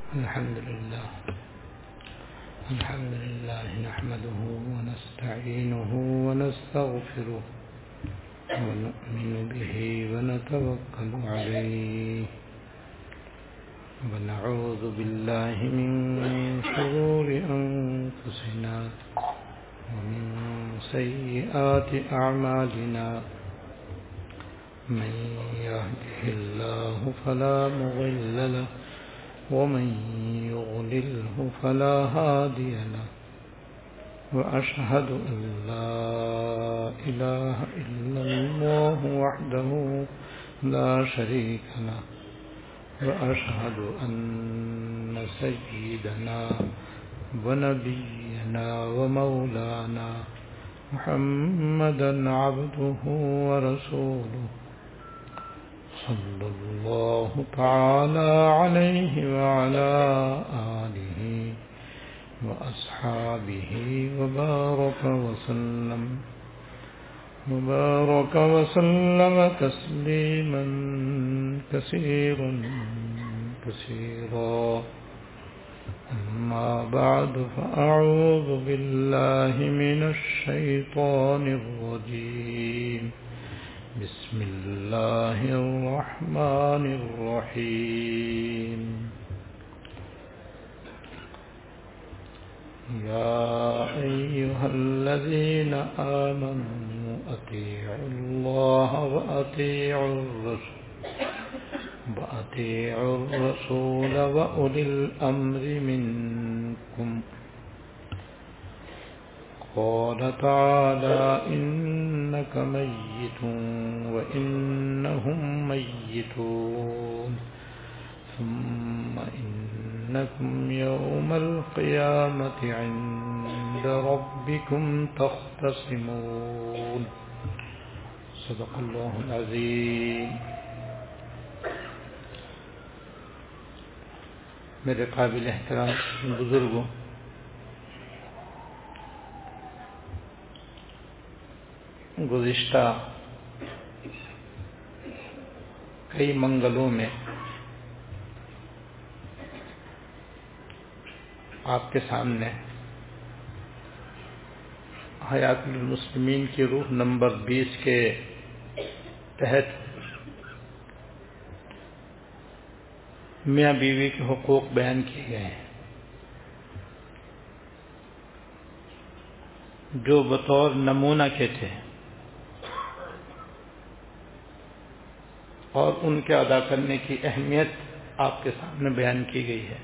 الحمد لله نحمده ونستعينه ونستغفره ونؤمن به ونتوكل عليه ونعوذ بالله من شرور أنفسنا ومن سيئات أعمالنا من يهده الله فلا مضل له ومن يضلله فلا هادي له وأشهد أن لا إله إلا الله وحده لا شريك له وأشهد أن سيدنا ونبينا ومولانا محمدا عبده ورسوله صلى الله تعالى عليه وعلى آله وأصحابه وبارك وسلم تسليما كثيرا أما بعد فأعوذ بالله من الشيطان الرجيم بسم الله الرحمن الرحيم يا أيها الذين آمنوا أطيعوا الله وأطيعوا الرسول وأولي الأمر منكم قال تعالى إنك ميت وإنهم ميتون ثم إنكم يوم القيامة عند ربكم تختصمون صدق الله العظيم. میرے قابل احترام بزرگوں، گزشتہ کئی منگلوں میں آپ کے سامنے حیات المسلمین کی روح نمبر 20 کے تحت میاں بیوی کے حقوق بیان کیے گئے ہیں، جو بطور نمونہ کے تھے اور ان کے ادا کرنے کی اہمیت آپ کے سامنے بیان کی گئی ہے۔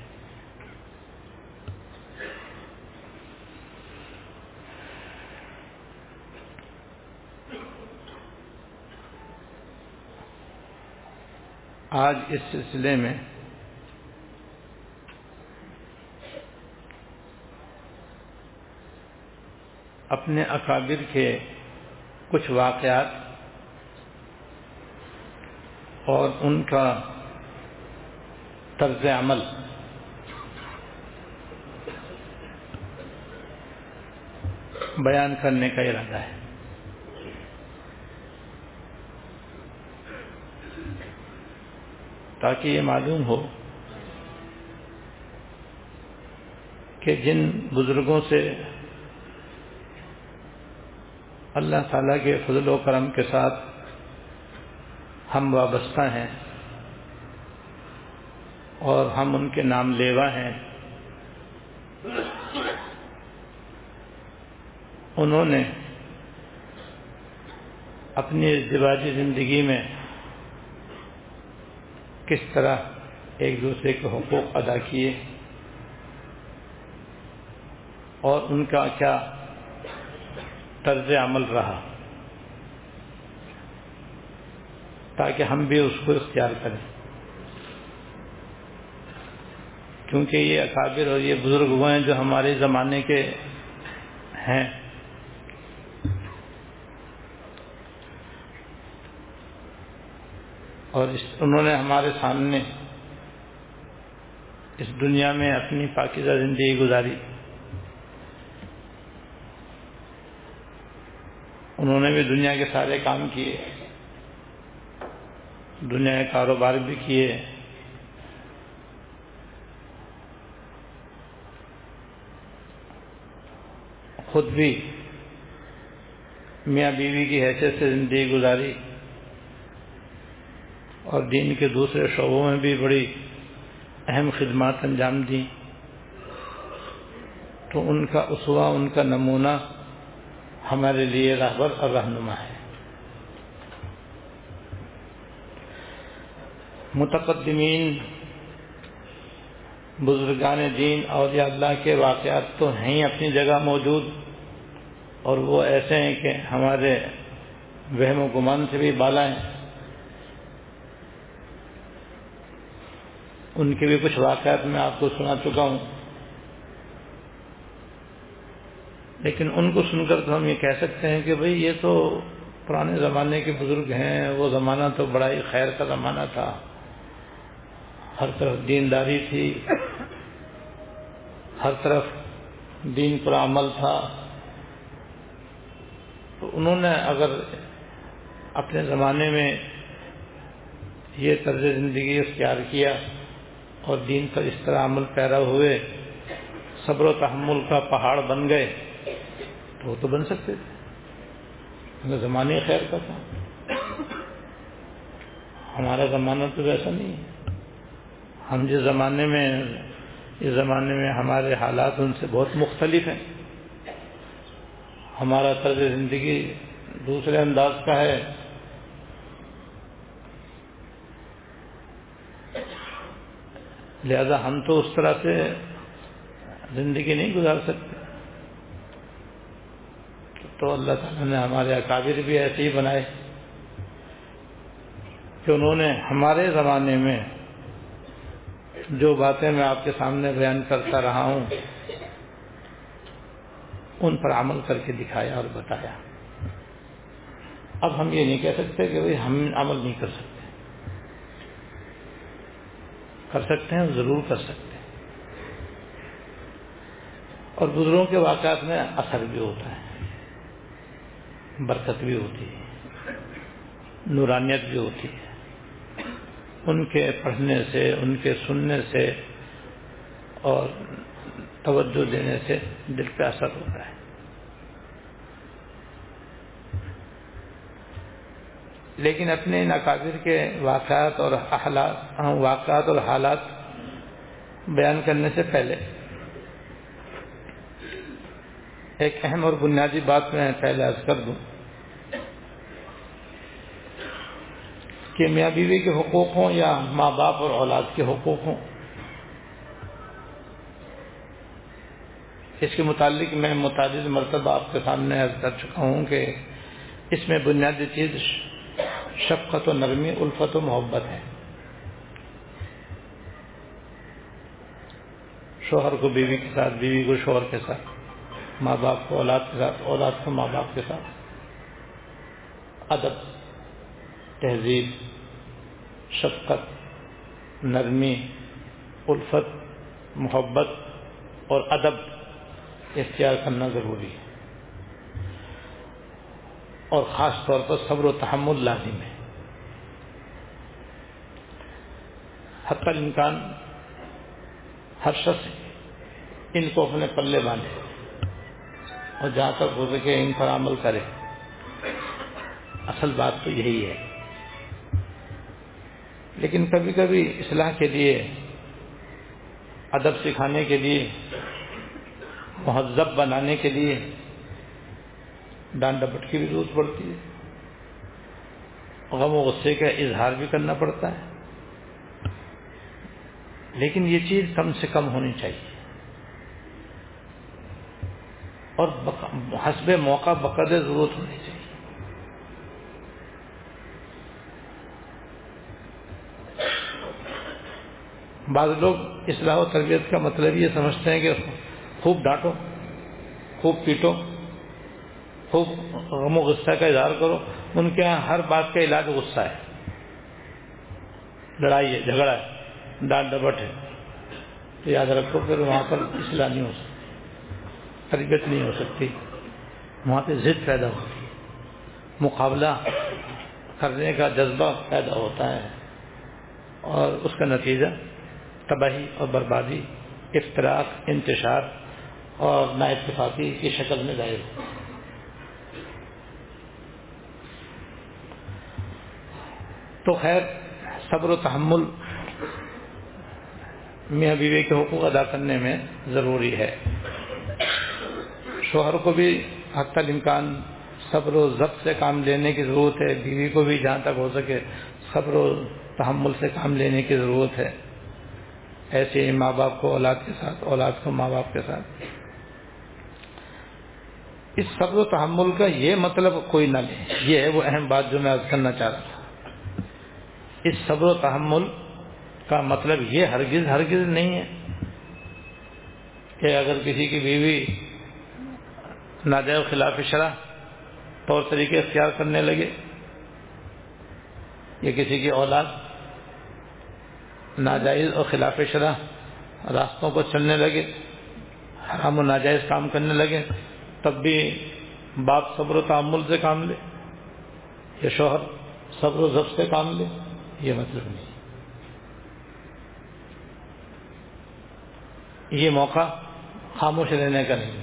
آج اس سلسلے میں اپنے اکابر کے کچھ واقعات اور ان کا طرز عمل بیان کرنے کا ارادہ ہے۔ تاکہ یہ معلوم ہو کہ جن بزرگوں سے اللہ تعالیٰ کے فضل و کرم کے ساتھ ہم وابستہ ہیں اور ہم ان کے نام لیوا ہیں، انہوں نے اپنی ازدواجی زندگی میں کس طرح ایک دوسرے کے حقوق ادا کیے اور ان کا کیا طرز عمل رہا، تاکہ ہم بھی اس کو اختیار کریں، کیونکہ یہ اکابر اور یہ بزرگ وہ ہیں جو ہمارے زمانے کے ہیں، اور انہوں نے ہمارے سامنے اس دنیا میں اپنی پاکیزہ زندگی گزاری، انہوں نے بھی دنیا کے سارے کام کیے، دنیا کے کاروبار بھی کیے، خود بھی میاں بیوی کی حیثیت سے زندگی گزاری اور دین کے دوسرے شعبوں میں بھی بڑی اہم خدمات انجام دیں، تو ان کا اسوہ، ان کا نمونہ ہمارے لیے رہبر اور رہنما ہے۔ متقدمین بزرگان دین اولیاء اللہ کے واقعات تو ہیں اپنی جگہ موجود، اور وہ ایسے ہیں کہ ہمارے وہم و گمان سے بھی بالا ہیں۔ ان کے بھی کچھ واقعات میں آپ کو سنا چکا ہوں، لیکن ان کو سن کر تو ہم یہ کہہ سکتے ہیں کہ بھئی یہ تو پرانے زمانے کے بزرگ ہیں، وہ زمانہ تو بڑا ہی خیر کا زمانہ تھا، ہر طرف دینداری تھی، ہر طرف دین پر عمل تھا۔ تو انہوں نے اگر اپنے زمانے میں یہ طرز زندگی اختیار کیا اور دین پر اس طرح عمل پیرا ہوئے، صبر و تحمل کا پہاڑ بن گئے، تو وہ تو بن سکتے تھے، زمانے خیر کا تھا۔ ہمارا زمانہ تو ویسا نہیں ہے، ہم جس زمانے میں، اس زمانے میں ہمارے حالات ان سے بہت مختلف ہیں، ہمارا طرز زندگی دوسرے انداز کا ہے۔ لہذا ہم تو اس طرح سے زندگی نہیں گزار سکتے، تو اللہ تعالیٰ نے ہمارے اکابر بھی ایسے ہی بنائے کہ انہوں نے ہمارے زمانے میں جو باتیں میں آپ کے سامنے بیان کرتا رہا ہوں ان پر عمل کر کے دکھایا اور بتایا۔ اب ہم یہ نہیں کہہ سکتے کہ بھئی ہم عمل نہیں کر سکتے، کر سکتے ہیں، ضرور کر سکتے ہیں، اور بزرگوں کے واقعات میں اثر بھی ہوتا ہے، برکت بھی ہوتی ہے، نورانیت بھی ہوتی ہے، ان کے پڑھنے سے، ان کے سننے سے اور توجہ دینے سے دل پہ اثر ہوتا ہے۔ لیکن اپنے ان اکابر کے واقعات اور حالات بیان کرنے سے پہلے ایک اہم اور بنیادی بات میں پہلے عرض کر دوں کہ میاں بیوی کے حقوق ہوں یا ماں باپ اور اولاد کے حقوق ہوں، اس کے متعلق میں متعدد مرتبہ آپ کے سامنے عرض کر چکا ہوں کہ اس میں بنیادی چیز شفقت و نرمی، الفت و محبت ہے۔ شوہر کو بیوی کے ساتھ، بیوی کو شوہر کے ساتھ، ماں باپ کو اولاد کے ساتھ، اولاد کو ماں باپ کے ساتھ، ادب، تہذیب، شفقت، نرمی، الفت، محبت اور ادب اختیار کرنا ضروری ہے، اور خاص طور پر صبر و تحمل لازم ہے۔ حتی الامکان ہر شخص ان کو اپنے پلے باندھے اور جہاں تک ہو سکے ان پر عمل کرے۔ اصل بات تو یہی ہے، لیکن کبھی کبھی اصلاح کے لیے، ادب سکھانے کے لیے، مہذب بنانے کے لیے ڈانٹ ڈپٹ کی بھی ضرورت پڑتی ہے، غم و غصے کا اظہار بھی کرنا پڑتا ہے، لیکن یہ چیز کم سے کم ہونی چاہیے، اور حسب موقع بقدر ضرورت ہونی چاہیے۔ بعض لوگ اصلاح و تربیت کا مطلب یہ سمجھتے ہیں کہ خوب ڈانٹو، خوب پیٹو، خوب غم و غصہ کا اظہار کرو۔ ان کے یہاں ہر بات کا علاج غصہ ہے، لڑائی ہے، جھگڑا ہے، ڈانٹ ڈپٹ ہے، تو یاد رکھو پھر وہاں پر اصلاح نہیں ہو سکتی، تربیت نہیں ہو سکتی، وہاں پہ ضد پیدا ہوتی ہے، مقابلہ کرنے کا جذبہ پیدا ہوتا ہے، اور اس کا نتیجہ تباہی اور بربادی، افتراق، انتشار اور نا اتفاقی کی شکل میں ظاہر ہو۔ تو خیر صبر و تحمل میاں بیوی کے حقوق ادا کرنے میں ضروری ہے۔ شوہر کو بھی حتی الامکان صبر و ضبط سے کام لینے کی ضرورت ہے، بیوی کو بھی جہاں تک ہو سکے صبر و تحمل سے کام لینے کی ضرورت ہے، ایسے ہی ماں باپ کو اولاد کے ساتھ، اولاد کو ماں باپ کے ساتھ۔ اس صبر و تحمل کا یہ مطلب کوئی نہ لے، یہ ہے وہ اہم بات جو میں عرض کرنا چاہ رہا تھا۔ اس صبر و تحمل کا مطلب یہ ہرگز نہیں ہے کہ اگر کسی کی بیوی ناجائز خلاف شرع طور طریقے اختیار کرنے لگے یا کسی کی اولاد ناجائز اور خلاف شرع راستوں کو چلنے لگے، حرام و ناجائز کام کرنے لگے، تب بھی باپ صبر و تحمل سے کام لے یا شوہر صبر و ضبط سے کام لے، یہ مطلب نہیں۔ یہ موقع خاموش رہنے کا نہیں،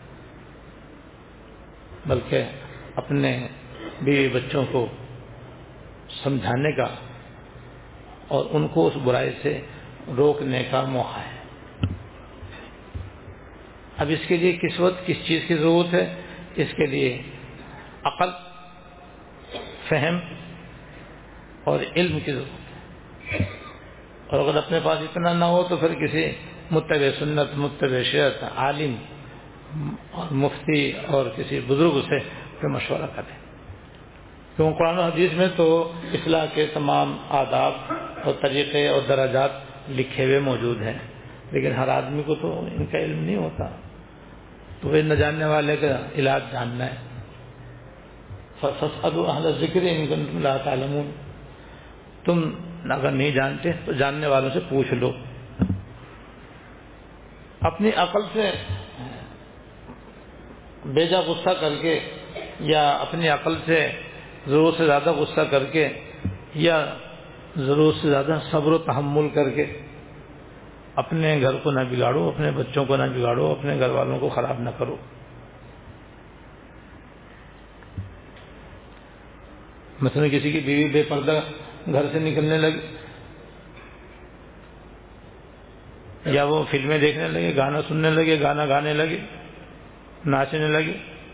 بلکہ اپنے بیوی بچوں کو سمجھانے کا اور ان کو اس برائی سے روکنے کا موقع ہے۔ اب اس کے لیے کس وقت کس چیز کی ضرورت ہے؟ اس کے لیے عقل، فہم اور علم کی ضرورت ہے، اور اگر اپنے پاس اتنا نہ ہو تو پھر کسی متبع سنت، متبع شریعت، عالم اور مفتی اور کسی بزرگ سے پھر مشورہ کریں، کیوں قرآن و حدیث میں تو اصلاح کے تمام آداب اور طریقے اور درجات لکھے ہوئے موجود ہیں، لیکن ہر آدمی کو تو ان کا علم نہیں ہوتا، تو وہ نہ جاننے والے کا علاج جاننا ہے۔ فَاسْأَلُوا أَهْلَ الذِّكْرِ إِن كُنتُمْ لَا تَعْلَمُونَ، تم اگر نہیں جانتے تو جاننے والوں سے پوچھ لو۔ اپنی عقل سے بیجا غصہ کر کے یا اپنی عقل سے ضرورت سے زیادہ غصہ کر کے یا ضرورت سے زیادہ صبر و تحمل کر کے اپنے گھر کو نہ بگاڑو، اپنے بچوں کو نہ بگاڑو، اپنے گھر والوں کو خراب نہ کرو۔ مثلا کسی کی بیوی بے پردہ گھر سے نکلنے لگی، یا وہ فلمیں دیکھنے لگے، گانا سننے لگے، گانا گانے لگے، ناچنے لگے،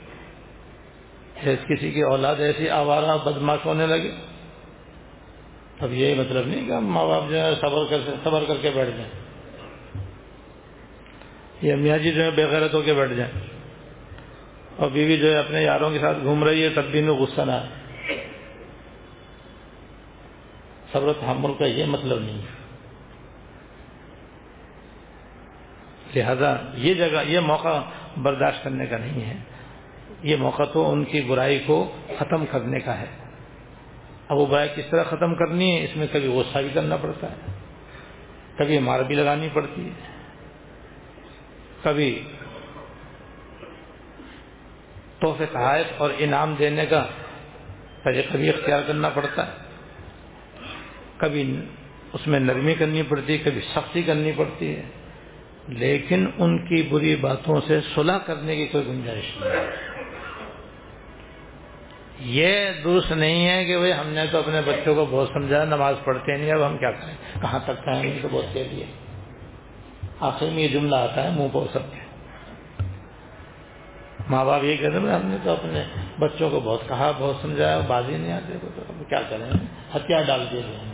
کسی کی اولاد ایسی آوارہ بدماش ہونے لگے، اب یہی مطلب نہیں کہ ماں باپ جو ہے صبر کر کے بیٹھ جائیں، یا میاں جی جو ہے بے غیرت ہو کے بیٹھ جائیں، اور بیوی جو ہے اپنے یاروں کے ساتھ گھوم رہی ہے تب بھی انہیں غصہ نہ آئے۔ صبر و تحمل کا یہ مطلب نہیں ہے۔ لہذا یہ جگہ، یہ موقع برداشت کرنے کا نہیں ہے، یہ موقع تو ان کی برائی کو ختم کرنے کا ہے۔ اب وہ برائی کس طرح ختم کرنی ہے، اس میں کبھی غصہ بھی کرنا پڑتا ہے، کبھی مار بھی لگانی پڑتی ہے، کبھی تحفے تحائف اور انعام دینے کا طریقہ بھی اختیار کرنا پڑتا ہے، کبھی اس میں نرمی کرنی پڑتی ہے، کبھی سختی کرنی پڑتی ہے، لیکن ان کی بری باتوں سے صلح کرنے کی کوئی گنجائش نہیں ہے۔ یہ درست نہیں ہے کہ بھئی ہم نے تو اپنے بچوں کو بہت سمجھایا، نماز پڑھتے نہیں، اب ہم کیا کریں، کہاں تک کہیں گے، تو بہت کہہ دیے، آخر میں یہ جملہ آتا ہے منہ پہ سب کے۔ ماں باپ یہ کہتے ہیں ہم نے تو اپنے بچوں کو بہت کہا، بہت سمجھایا، بازی نہیں آتے، تو اب کیا کریں، ہتھیار ڈال دیے گئے۔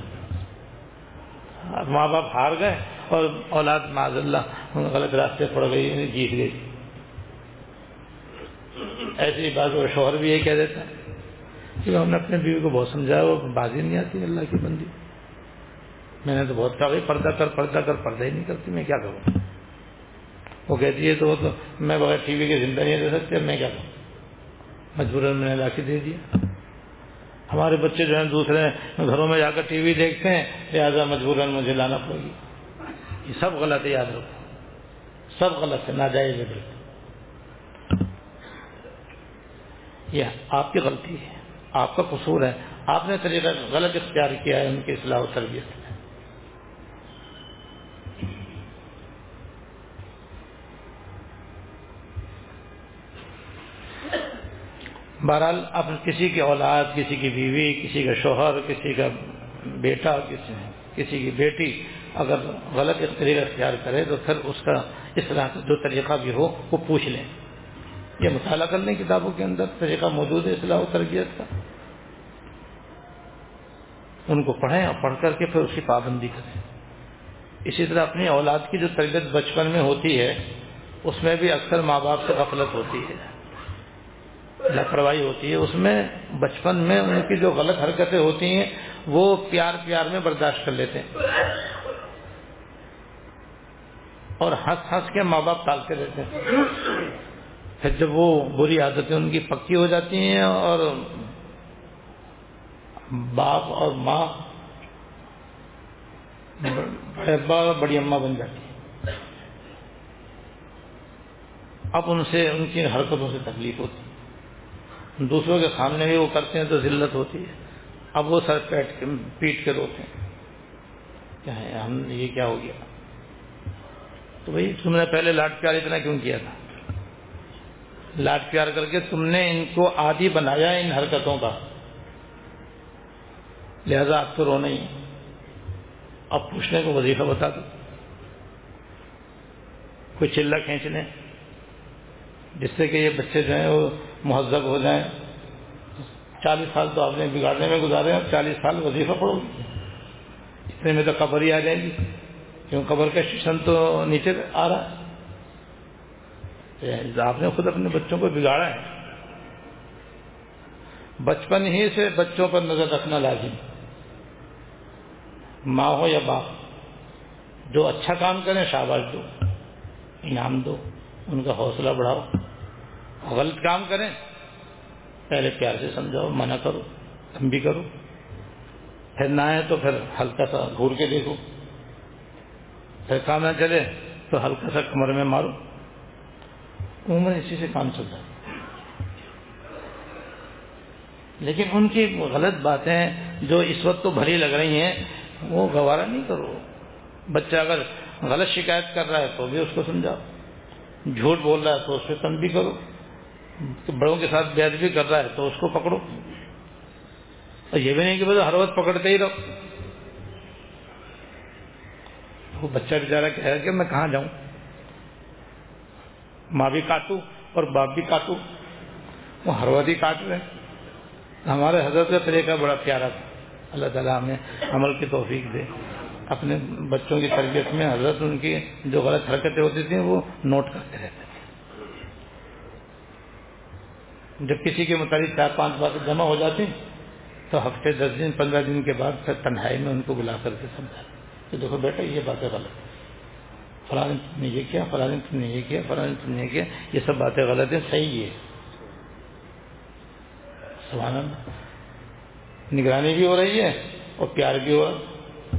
ماں باپ ہار گئے اور اولاد معاذ اللہ غلط راستے پڑ گئی، جیت گئی۔ ایسی بات وہ شوہر بھی یہ کہہ دیتا ہے کہ ہم نے اپنے بیوی کو بہت سمجھایا، وہ بازی نہیں آتی، اللہ کی بندی، میں نے تو بہت کہا بھائی پردہ کر، پردہ کر، پردہ ہی نہیں کرتی، میں کیا کروں۔ وہ کہتی ہے تو میں بغیر ٹی وی کے زندہ نہیں رہ سکتے، میں کیا کروں، مجبوراً میں نے لا کے دے دیا۔ ہمارے بچے جو ہیں دوسرے گھروں میں جا کر ٹی وی دیکھتے ہیں، لہٰذا مجبوراً مجھے لانا پڑے گی۔ یہ سب غلط ہے، یاد رکھو، سب غلط ہے، ناجائز ہے بالکل۔ یہ آپ کی غلطی ہے، آپ کا قصور ہے، آپ نے طریقہ غلط اختیار کیا ہے ان کی اصلاح و تربیت میں۔ بہرحال اب کسی کی اولاد، کسی کی بیوی، کسی کا شوہر، کسی کا بیٹا، کسی کی بیٹی اگر غلط طریقہ اختیار کرے تو پھر اس کا اصلاح کا جو طریقہ بھی ہو وہ پوچھ لیں. یہ مطالعہ کر لیں کتابوں کے اندر، طریقہ موجود ہے اصلاح و تربیت کا، ان کو پڑھیں اور پڑھ کر کے پھر اس کی پابندی کریں. اسی طرح اپنی اولاد کی جو تربیت بچپن میں ہوتی ہے اس میں بھی اکثر ماں باپ سے غفلت ہوتی ہے، لاپرواہی ہوتی ہے. اس میں بچپن میں ان کی جو غلط حرکتیں ہوتی ہیں وہ پیار پیار میں برداشت کر لیتے ہیں اور ہنس ہنس کے ماں باپ ٹالتے رہتے ہیں. پھر جب وہ بری عادتیں ان کی پکی ہو جاتی ہیں اور باپ اور ماں بڑے ابا اور بڑی اماں بن جاتی ہیں، اب ان سے ان کی حرکتوں سے تکلیف ہوتی ہے، دوسروں کے سامنے بھی وہ کرتے ہیں تو ذلت ہوتی ہے. اب وہ سر پیٹ کے روتے ہیں، کیا ہے ہم یہ کیا ہو گیا؟ تو بھائی تم نے پہلے لاڈ پیار اتنا کیوں کیا تھا؟ لاڈ پیار کر کے تم نے ان کو عادی بنایا ان حرکتوں کا، لہذا اب تو رونا ہی. اب پوچھنے کو وظیفہ بتا دو، کوئی چلہ کھینچ لیں جس سے کہ یہ بچے جو ہیں وہ مہذب ہو جائیں. 40 سال تو آپ نے بگاڑنے میں گزارے ہیں، 40 سال وظیفہ پڑھو گے، اتنے میں تو قبر ہی آ جائے گی، کیوں قبر کا شیشن تو نیچے آ رہا ہے. آپ نے خود اپنے بچوں کو بگاڑا ہے. بچپن ہی سے بچوں پر نظر رکھنا لازم، ماں ہو یا باپ، جو اچھا کام کریں شاباش دو، انعام دو، ان کا حوصلہ بڑھاؤ. غلط کام کریں پہلے پیار سے سمجھاؤ، منع کرو، تم بھی کرو، پھر نہ آئے تو پھر ہلکا سا گھور کے دیکھو، پھر کام نہ چلے تو ہلکا سا کمر میں مارو. عموماً اسی سے کام چلتا ہے. لیکن ان کی غلط باتیں جو اس وقت تو بھلی لگ رہی ہیں وہ گوارا نہیں کرو. بچہ اگر غلط شکایت کر رہا ہے تو بھی اس کو سمجھاؤ، جھوٹ بول رہا ہے تو اس پہ تنبیہ کرو، بڑوں کے ساتھ بے ادبی کر رہا ہے تو اس کو پکڑو. اور یہ بھی نہیں کہ بس ہر وقت پکڑتے ہی رہو. وہ بچہ بیچارہ کہے کہ میں کہاں جاؤں، ماں بھی کاٹوں اور باپ بھی کاٹوں، وہ ہر وقت ہی کاٹ رہے ہیں. ہمارے حضرت کا طریقہ بڑا پیارا تھا، اللہ تعالیٰ ہمیں عمل کی توفیق دے. اپنے بچوں کی تربیت میں حضرت ان کی جو غلط حرکتیں ہوتی تھیں وہ نوٹ کرتے رہتے تھے. جب کسی کے متعلق 4-5 باتیں جمع ہو جاتی تو ہفتے 10 دن 15 دن کے بعد پھر تنہائی میں ان کو بلا کر کے سمجھاتے کہ دیکھو بیٹا یہ باتیں غلط ہیں، فلاں نے تم نے یہ کیا، فلاں نے تم نے یہ کیا، فلاں نے تم نے یہ کیا، یہ سب باتیں غلط ہیں، صحیح ہے. سبحان اللہ، نگرانی بھی ہو رہی ہے اور پیار بھی ہو رہا ہے.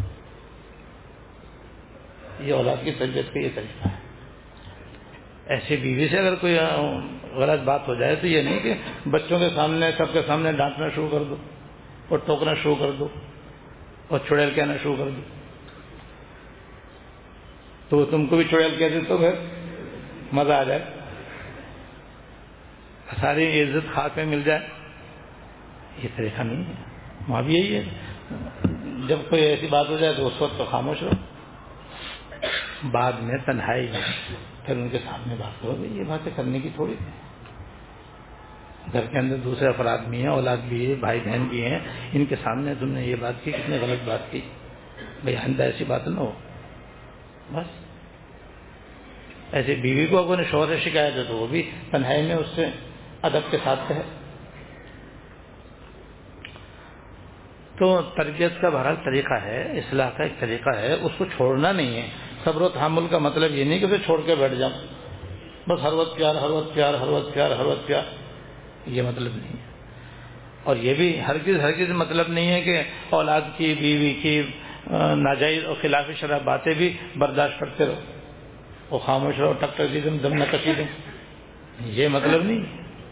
یہ اولاد کی تربیت کا یہ طریقہ ہے. ایسی بیوی سے اگر کوئی غلط بات ہو جائے تو یہ نہیں کہ بچوں کے سامنے سب کے سامنے ڈانٹنا شروع کر دو اور ٹوکنا شروع کر دو اور چڑیل کہنا شروع کر دو. تو تم کو بھی چڑیل کہہ دے تو پھر مزہ آ جائے، ساری عزت ہاتھ میں مل جائے. یہ طریقہ نہیں ہے. وہاں بھی یہی ہے، جب کوئی ایسی بات ہو جائے تو اس وقت تو خاموش رہو، بعد میں تنہائی میں پھر ان کے سامنے بات کرو. یہ باتیں کرنے کی تھوڑی تھی. گھر کے اندر دوسرے افراد بھی ہیں، اولاد بھی ہے، بھائی بہن بھی ہیں، ان کے سامنے تم نے یہ بات کی، کتنے غلط بات کی، بھائی آئندہ ایسی بات نہ ہو. بس ایسے بیوی کو اگر شوہر سے شکایت ہے تو وہ بھی تنہائی میں اس سے ادب کے ساتھ کہے. تو تربیت کا بہرحال طریقہ ہے، اصلاح کا ایک طریقہ ہے، اس کو چھوڑنا نہیں ہے. صبر و تحمل کا مطلب یہ نہیں کہ اسے چھوڑ کے بیٹھ جاؤ، بس ہر وقت پیار، ہر وقت پیار، ہر وقت پیار، ہر وقت پیار، یہ مطلب نہیں ہے. اور یہ بھی ہرگز مطلب نہیں ہے کہ اولاد کی، بیوی کی ناجائز اور خلاف شرع باتیں بھی برداشت کرتے رہو اور خاموش رہو، ٹک ٹک دی دم نہ کسی دیں، یہ مطلب نہیں.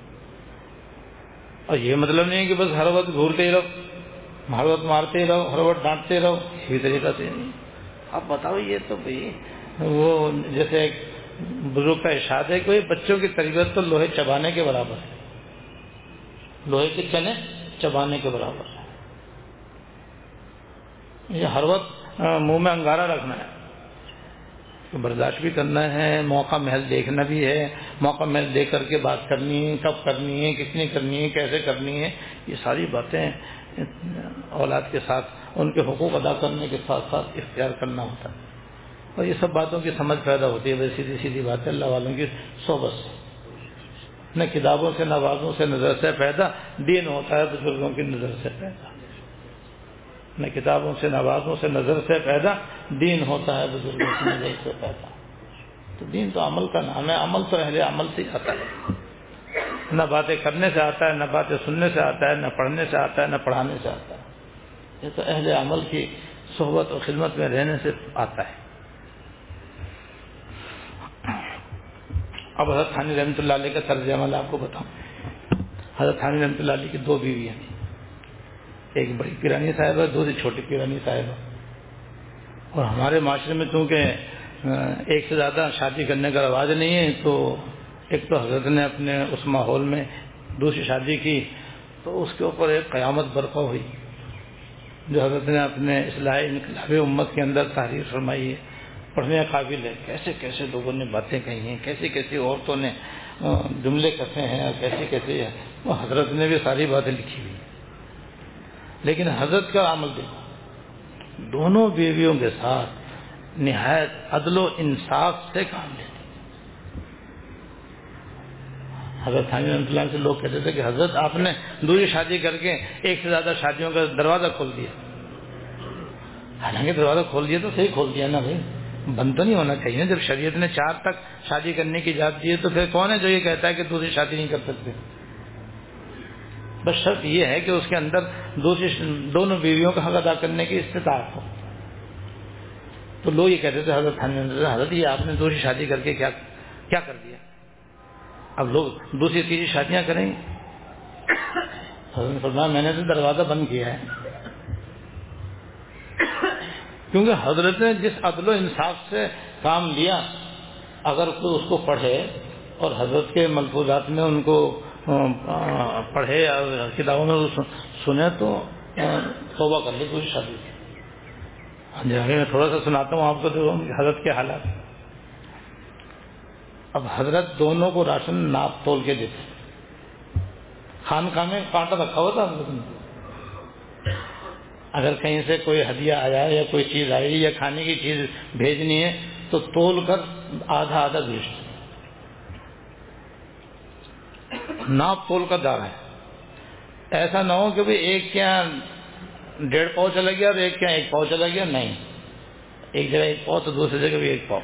اور یہ مطلب نہیں ہے کہ بس ہر وقت گھورتے ہی رہو، ہر وقت مارتے ہی رہو، ہر وقت ڈانٹتے رہو، اسی طریقہ سے نہیں. اب بتاؤ، یہ تو بھائی وہ جیسے ایک بزرگ کا ارشاد ہے کہ بچوں کی تربیت تو لوہے چبانے کے برابر ہے. لوہے کے چنے چبانے کے برابر ہے. یہ ہر وقت منہ میں انگارہ رکھنا ہے، برداشت بھی کرنا ہے، موقع محل دیکھنا بھی ہے، موقع محل دیکھ کر کے بات کرنی ہے، کب کرنی ہے، کتنی کرنی ہے، کیسے کرنی ہے. یہ ساری باتیں اولاد کے ساتھ ان کے حقوق ادا کرنے کے ساتھ ساتھ اختیار کرنا ہوتا ہے. اور یہ سب باتوں کی سمجھ پیدا ہوتی ہے بس سیدھی سیدھی باتیں اللہ والوں کی صحبت سے. نہ کتابوں سے، نہ وعظوں سے، نظر سے پیدا دین ہوتا ہے بزرگوں کی نظر سے پیدا. نہ کتابوں سے، نہ وعظوں سے، نظر سے پیدا دین ہوتا ہے بزرگوں کی نظر سے پیدا. تو دین تو عمل کا نام ہے، عمل تو اہل عمل سے آتا ہے. نہ باتیں کرنے سے آتا ہے، نہ باتیں سننے سے آتا ہے، نہ پڑھنے سے آتا ہے، نہ پڑھانے سے آتا ہے. یہ تو اہل عمل کی صحبت اور خدمت میں رہنے سے آتا ہے. اب حضرت تھانی رحمۃ اللہ علیہ کا طرز عمل آپ کو بتاؤں. حضرت تھانی رحمۃ اللہ علیہ کی دو بیویاں تھیں، ایک بڑی پیرانی صاحبہ، دوسری چھوٹی پیرانی صاحبہ. اور ہمارے معاشرے میں چونکہ ایک سے زیادہ شادی کرنے کا رواج نہیں ہے، تو ایک تو حضرت نے اپنے اس ماحول میں دوسری شادی کی تو اس کے اوپر ایک قیامت برپا ہوئی جو حضرت نے اپنے اصلاح انقلاب امت کے اندر تحریر فرمائی ہے. پڑھنے قابل ہے. کیسے کیسے لوگوں نے باتیں کہی ہیں، کیسی کیسی عورتوں نے جملے کسے ہیں، اور کیسی کیسی ہے. وہ حضرت نے بھی ساری باتیں لکھی ہوئی. لیکن حضرت کا عمل دیکھو، دونوں بیویوں کے ساتھ نہایت عدل و انصاف سے کام لیتے. حضرت تھانی رحمۃ اللہ سے لوگ کہتے تھے کہ حضرت آپ نے دوسری شادی کر کے ایک سے زیادہ شادیوں کا دروازہ کھول دیا. حالانکہ دروازہ کھول دیا تو صحیح کھول دیا نا بھائی، بند تو نہیں ہونا چاہیے. جب شریعت نے 4 تک شادی کرنے کی اجازت دی ہے تو پھر کون ہے جو یہ کہتا ہے کہ دوسری شادی نہیں کر سکتے؟ بس شرط یہ ہے کہ اس کے اندر دونوں بیویوں کا حق ادا کرنے کی استطاعت ہو. تو لوگ یہ کہتے تھے حضرت یہ آپ نے دوسری شادی کر کے کیا کر دیا؟ اب لوگ دوسری تیسری شادیاں کریں گے. حضرت نے فرمایا میں نے تو دروازہ بند کیا ہے، کیونکہ حضرت نے جس عدل و انصاف سے کام لیا، اگر کوئی اس کو پڑھے اور حضرت کے ملفوظات میں ان کو پڑھے اور کتابوں میں سنے تو توبہ کر لے دوسری شادی. میں تھوڑا سا سناتا ہوں آپ کو تو حضرت کے حالات. اب حضرت دونوں کو راشن ناپ تول کے دیتے. خانقاہ میں کانٹا رکھا ہوا تھا حضرت نے. اگر کہیں سے کوئی ہدیہ آیا یا کوئی چیز آئی یا کھانے کی چیز بھیجنی ہے تو تول کر آدھا آدھا بھیجتے. ناپ تول کا دار ہے. ایسا نہ ہو کہ بھئی ایک کیا 1.5 پاؤ چلا گیا اور ایک کیا 1 پاؤ چلا گیا. نہیں، ایک جگہ 1 پاؤ تو دوسری جگہ بھی 1 پاؤ.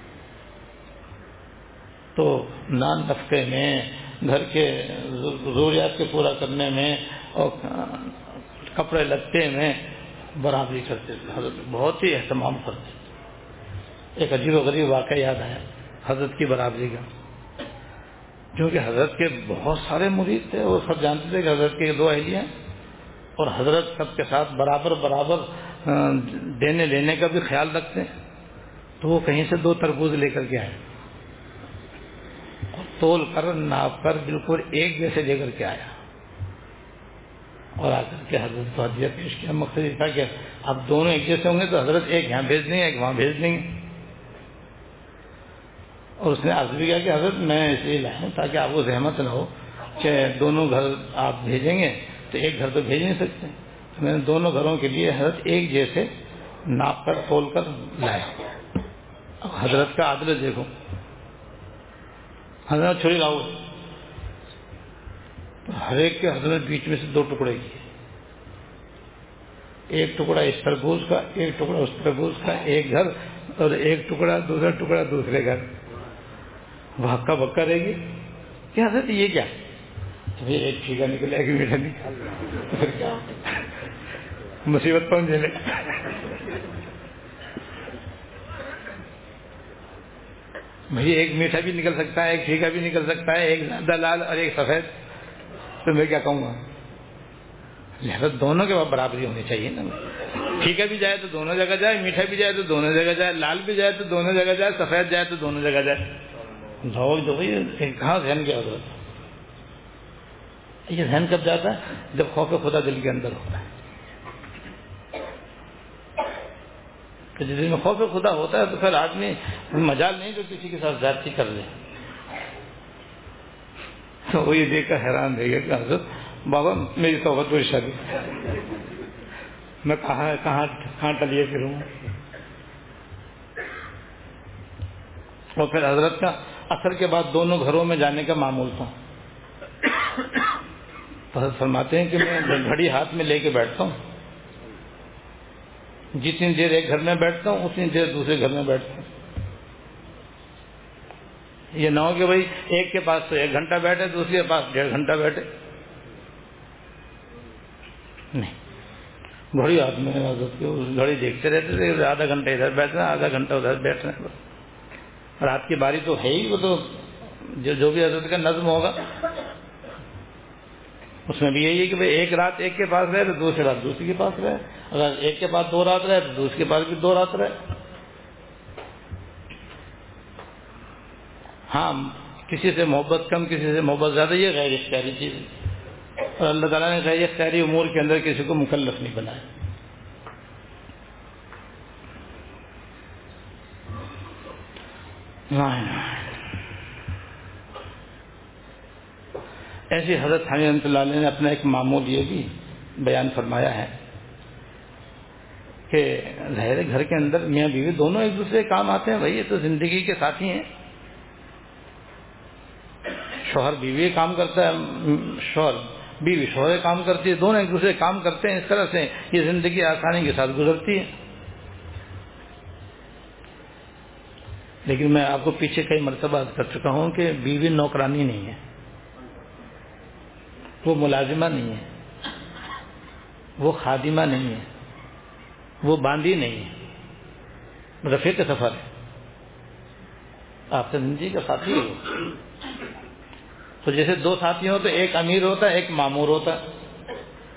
تو نان نفقے میں، گھر کے ضروریات کے پورا کرنے میں اور کپڑے لتے میں برابری کرتے تھے. حضرت بہت ہی اہتمام کرتے. ایک عجیب و غریب واقعہ یاد آیا حضرت کی برابری کا. کیونکہ حضرت کے بہت سارے مرید تھے، وہ سب جانتے تھے کہ حضرت کے 2 اہلیہ اور حضرت سب کے ساتھ برابر دینے لینے کا بھی خیال رکھتے. تو وہ کہیں سے 2 تربوز لے کر کے آئے اور تول کر ناپ کر بالکل ایک جیسے لے کر کے آیا اور آ کر کے حضرت کو ہدیہ پیش کیا. مقصد یہ تھا کہ اب دونوں ایک جیسے ہوں گے تو حضرت ایک یہاں بھیج دیں گے، ایک وہاں بھیج دیں گے. اور اس نے عرض بھی کیا کہ حضرت میں اس لیے لایا ہوں تاکہ آپ کو زحمت نہ ہو کہ دونوں گھر آپ بھیجیں گے تو ایک گھر تو بھیج نہیں سکتے. تو میں نے دونوں گھروں کے لیے حضرت ایک جیسے ناپ کر تول کر لایا. اب حضرت کا عدل دیکھو. حضرت چھری لاؤ تو ہر ایک کے حضرت بیچ میں سے 2 ٹکڑے کیے. ایک ٹکڑا اس تربوز کا، ایک ٹکڑا اس تربوز کا، ایک گھر، اور ایک ٹکڑا دوسرا ٹکڑا دوسرے گھر. وہ ہکا بکا رہے گی کہ حضرت یہ کیا؟ ایک پھیکا نکلے ایک میٹھا نکال تو پھر کیا مصیبت کون جھیلے؟ بھائی ایک میٹھا بھی نکل سکتا ہے، ایک پھیکا بھی نکل سکتا ہے، ایک زیادہ لال اور ایک سفید. تو میں کیا کہوں گا؟ لہذا دونوں کے برابری ہونی چاہیے نا. پھیکا بھی جائے تو دونوں جگہ جائے، میٹھا بھی جائے تو دونوں جگہ جائے، لال بھی جائے تو دونوں جگہ جائے، سفید جائے تو دونوں جگہ جائے. کہاں ذہن کیا حضرت؟ یہ ذہن کب جاتا ہے؟ جب خوف خدا دل کے اندر ہوتا ہے. تو جس دن میں خوف خدا ہوتا ہے تو پھر آدمی مجال نہیں جو کسی کے ساتھ زیادتی کر لے. تو وہ یہ دیکھ کر حیران رہ گیا کہ حضرت بابا میری توبہ تو شادی میں کہاں ٹلیے پھروں. اور پھر حضرت کا عصر کے بعد دونوں گھروں میں جانے کا معمول تھا. تو حضرت فرماتے ہیں کہ میں گھڑی ہاتھ میں لے کے بیٹھتا ہوں, جتنی دیر ایک گھر میں بیٹھتا ہوں اتنی دیر دوسرے گھر میں بیٹھتا ہوں. یہ نہ ہو کہ بھائی ایک کے پاس تو 1 گھنٹہ بیٹھے دوسرے کے پاس 1.5 گھنٹہ بیٹھے. نہیں, گھڑی ہاتھ میں حضرت کی گھڑی دیکھتے رہتے تھے. آدھا گھنٹہ ادھر بیٹھنا, آدھا گھنٹہ ادھر بیٹھنا. رات کی باری تو ہے ہی, وہ تو جو بھی حضرت کا نظم ہوگا اس میں بھی یہی ہے کہ بھائی ایک رات ایک کے پاس رہے تو دوسری رات دوسری کے پاس رہے. اگر ایک کے پاس 2 رات رہے تو دوسرے کے پاس بھی 2 رات رہے. ہاں, کسی سے محبت کم کسی سے محبت زیادہ یہ غیر اختیاری چیز ہے, اور اللہ تعالیٰ نے غیر اختیاری امور کے اندر کسی کو مکلف نہیں بنایا. ایسی حضرت ثانی رحمۃ اللہ علیہ نے اپنا ایک معمول یہ بھی بیان فرمایا ہے کہ ظاہر گھر کے اندر میاں بیوی دونوں ایک دوسرے کے کام آتے ہیں. بھائی یہ تو زندگی کے ساتھی ہیں. شوہر بیوی کام کرتا ہے, شوہر بیوی شوہر کام کرتی ہے, دونوں ایک دوسرے کام کرتے ہیں. اس طرح سے یہ زندگی آسانی کے ساتھ گزرتی ہے. لیکن میں آپ کو پیچھے کئی مرتبہ کر چکا ہوں کہ بیوی نوکرانی نہیں ہے, وہ ملازمہ نہیں ہے, وہ خادمہ نہیں ہے, وہ باندھی نہیں ہے, رفیق سفر ہے. آپ کا زندگی کا ساتھی ہے. تو جیسے 2 ساتھی ہوں تو ایک امیر ہوتا ہے ایک مامور ہوتا ہے.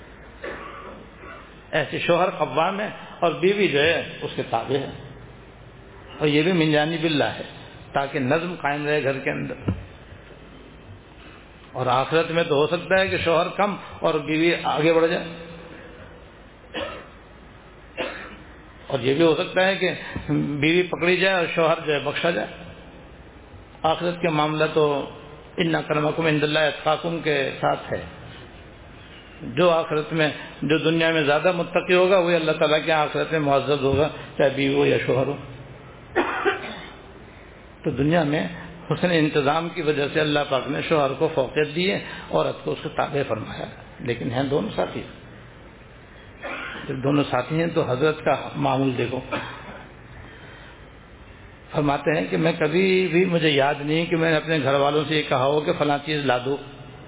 ایسے شوہر قوام ہے اور بیوی جو ہے اس کے تابع ہے. اور یہ بھی من جانب اللہ ہے تاکہ نظم قائم رہے گھر کے اندر. اور آخرت میں تو ہو سکتا ہے کہ شوہر کم اور بیوی آگے بڑھ جائے, اور یہ بھی ہو سکتا ہے کہ بیوی پکڑی جائے اور شوہر جو ہے بخشا جائے. آخرت کے معاملہ تو ان اکرمکم عند اللہ اتقاکم کے ساتھ ہے. جو آخرت میں جو دنیا میں زیادہ متقی ہوگا وہی اللہ تعالیٰ کے آخرت میں معزز ہوگا, چاہے بیوی ہو یا شوہر ہو. تو دنیا میں حسن انتظام کی وجہ سے اللہ پاک نے شوہر کو فوقیت دی ہے, عورت کو اس کو تابع فرمایا. لیکن ہیں دونوں ساتھی. جب دونوں ساتھی ہیں تو حضرت کا معمول دیکھو. فرماتے ہیں کہ میں کبھی بھی مجھے یاد نہیں کہ میں نے اپنے گھر والوں سے یہ کہا ہو کہ فلاں چیز لا دو,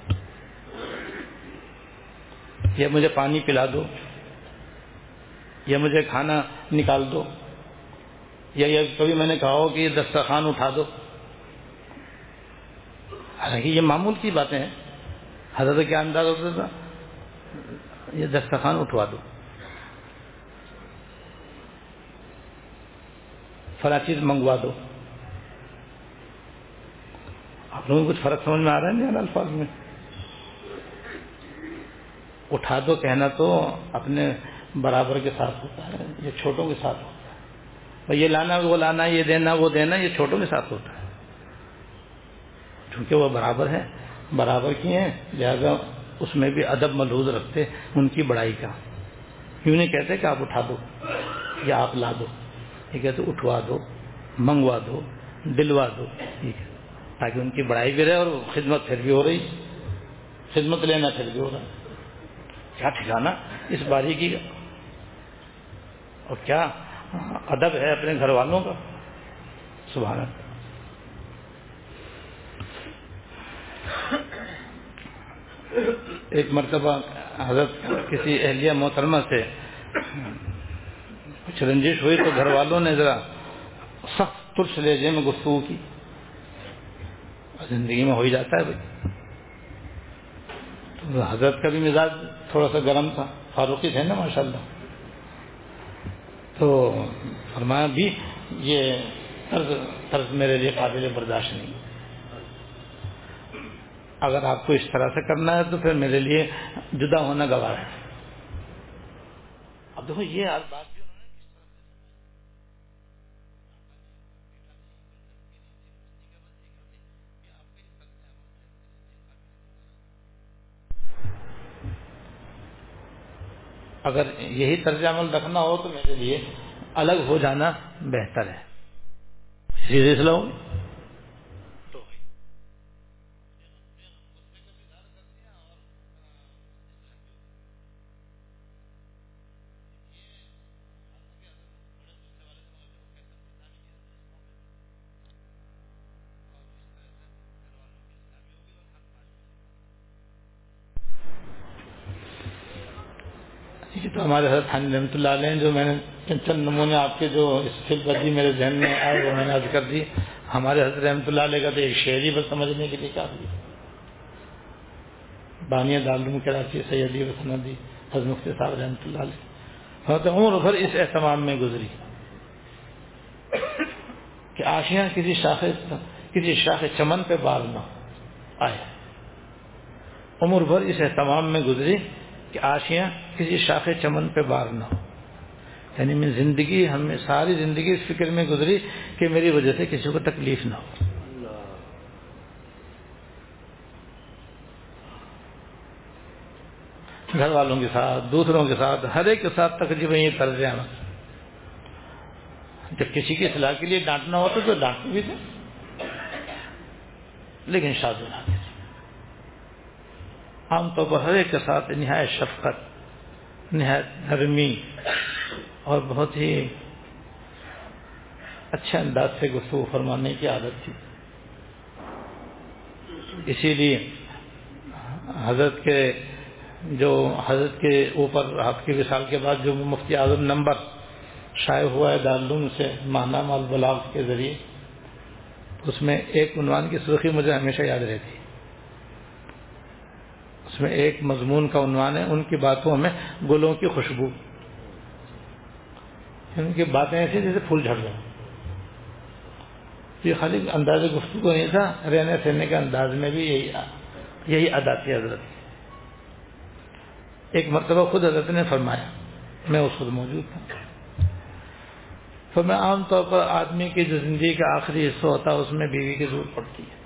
یا مجھے پانی پلا دو, یا مجھے کھانا نکال دو, یا کبھی میں نے کہا ہو کہ یہ دسترخوان اٹھا دو. حالانکہ یہ معمول کی باتیں ہیں. حضرت کیا انداز ہوتا تھا, یہ دسترخوان اٹھوا دو, فلاں چیز منگوا دو. آپ لوگوں کو کچھ فرق سمجھ میں آ رہا ہے نہیں الفاظ میں؟ اٹھا دو کہنا تو اپنے برابر کے ساتھ ہوتا ہے, یہ چھوٹوں کے ساتھ ہوتا ہے. بھائی یہ لانا وہ لانا, یہ دینا وہ دینا, یہ چھوٹوں کے ساتھ ہوتا ہے. چونکہ وہ برابر ہیں, برابر کی ہیں, لہذا اس میں بھی ادب ملحوظ رکھتے ان کی بڑائی کا. یوں نہیں کہتے کہ آپ اٹھا دو یا آپ لا دو, یہ کہتے اٹھوا دو, منگوا دو, دلوا دو, ٹھیک ہے, تاکہ ان کی بڑائی بھی رہے اور خدمت پھر بھی ہو رہی, خدمت لینا پھر بھی ہو رہا. کیا ٹھکانا اس باریکی کا, اور کیا ادب ہے اپنے گھر والوں کا. سبحان اللہ. ایک مرتبہ حضرت کسی اہلیہ محترمہ سے کچھ رنجش ہوئی تو گھر والوں نے ذرا سخت ترس لہجے میں گفتگو کی. زندگی میں ہو ہی جاتا ہے بھائی. تو حضرت کا بھی مزاج تھوڑا سا گرم تھا, فاروقی تھے نا ماشاءاللہ. تو فرمایا بھی یہ طرز میرے لیے قابل برداشت نہیں. اگر آپ کو اس طرح سے کرنا ہے تو پھر میرے لیے جدا ہونا گوارا ہے. اب دیکھو یہ بات بھی اگر یہی طرز عمل رکھنا ہو تو میرے لیے الگ ہو جانا بہتر ہے. سیدھے اسلام یہ تو ہمارے حضرت حنی رحمۃ اللہ علیہ جو میں نے چند نمونے آپ کے جو اس بدی میرے ذہن میں آئے وہ میں نے عرض کر دی. ہمارے حضرت رحمۃ اللہ علیہ کا تو ایک شعر ہی بس سمجھنے کے لیے کافی ہے. بانیہ دارالعلوم کراچی سیدی و سندی حضرت مفتی صاحب رحمۃ اللہ علیہ حضرت عمر بھر اس اہتمام میں گزری کہ آشیاں کسی شاخ چمن پہ بار نہ آئے. عمر بھر اس اہتمام میں گزری کہ آشیاں کسی شاخ چمن پہ بار نہ ہو. یعنی میں زندگی ہمیں ساری زندگی اس فکر میں گزری کہ میری وجہ سے کسی کو تکلیف نہ ہو. گھر والوں کے ساتھ دوسروں کے ساتھ ہر ایک کے ساتھ تقریباً یہ طرز عمل. جب کسی کی اصلاح کے لیے ڈانٹنا ہوتا تو ڈانٹتے بھی تھے لیکن شاد نہ تھے. عام طور پر ہر ایک کے ساتھ نہایت شفقت نہایت نرمی اور بہت ہی اچھے انداز سے گفتگو فرمانے کی عادت تھی. اسی لیے حضرت کے اوپر آپ کی وصال کے بعد جو مفتی اعظم نمبر شائع ہوا ہے دارالعلوم سے ماہنامہ البلاغ کے ذریعے اس میں ایک عنوان کی سرخی مجھے ہمیشہ یاد رہتی ہے. اس میں ایک مضمون کا عنوان ہے ان کی باتوں میں گلوں کی خوشبو. ان کی باتیں ایسی جیسے پھول جھڑ رہے ہیں. یہ خالی انداز گفتگو نہیں تھا رہنے سہنے کے انداز میں بھی یہی ادا تھی حضرت. ایک مرتبہ خود حضرت نے فرمایا میں اس وقت موجود تھا تو میں عام طور پر آدمی کی جو زندگی کا آخری حصہ ہوتا ہے اس میں بیوی کی ضرورت پڑتی ہے